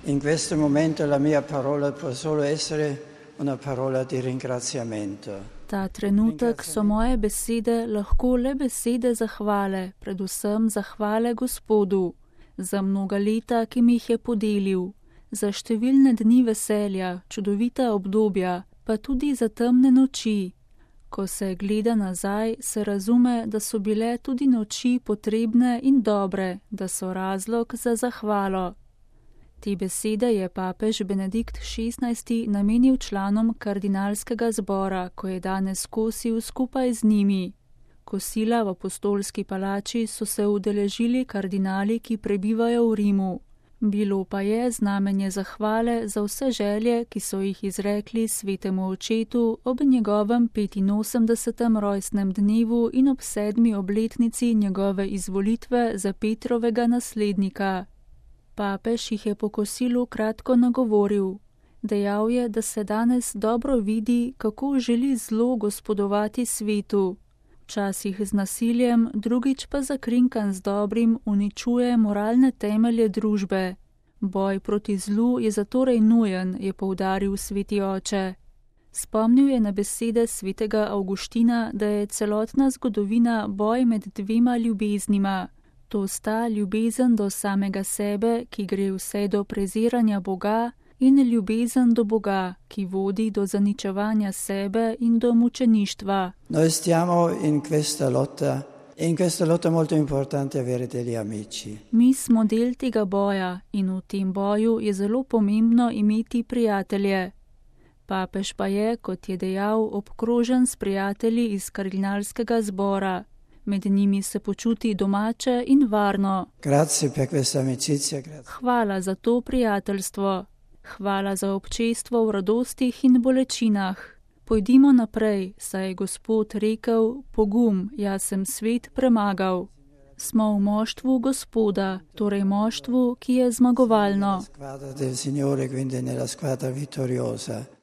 In questo momento la mia parola può solo essere una parola di ringraziamento. Ta trenutek so moje besede lahko le besede zahvale, predvsem zahvale Gospodu, za mnoga leta, ki mi jih je podelil, za številne dni veselja, čudovita obdobja, pa tudi za temne noči. Ko se gleda nazaj, se razume, da so bile tudi noči potrebne in dobre, da so razlog za zahvalo. Te besede je papež Benedikt XVI namenil članom kardinalskega zbora, ko je danes kosil skupaj z njimi. Kosila v apostolski palači so se udeležili kardinali, ki prebivajo v Rimu. Bilo pa je znamenje zahvale za vse želje, ki so jih izrekli svetemu očetu ob njegovem 85. rojstnem dnevu in ob 7. obletnici njegove izvolitve za Petrovega naslednika. Papež jih je po kosilu kratko nagovoril. Dejal je, da se danes dobro vidi, kako želi zlo gospodovati svetu. Včasih z nasiljem, drugič pa zakrinkan z dobrim uničuje moralne temelje družbe. Boj proti zlu je zatorej nujen, je poudaril sveti oče. Spomnil je na besede svetega Avguština, da je celotna zgodovina boj med dvema ljubeznima. To sta ljubezen do samega sebe, ki gre vse do preziranja Boga, in ljubezen do Boga, ki vodi do zaničevanja sebe in do mučeništva. Noi stiamo in questa lotta, e in questa lotta è molto importante avere degli amici. Mi smo del tega boja in v tem boju je zelo pomembno imeti prijatelje. Papež pa je, kot je dejal, obkrožen s prijatelji iz kardinalskega zbora. Med njimi se počuti domače in varno. Grazie per questa amicizia. Hvala za to prijateljstvo. Hvala za občestvo v radostih in bolečinah. Pojdimo naprej, saj je Gospod rekel, pogum, jaz sem svet premagal. Smo v moštvu Gospoda, torej moštvu, ki je zmagovalno. Squadra del Signore, quindi nella squadra vittoriosa.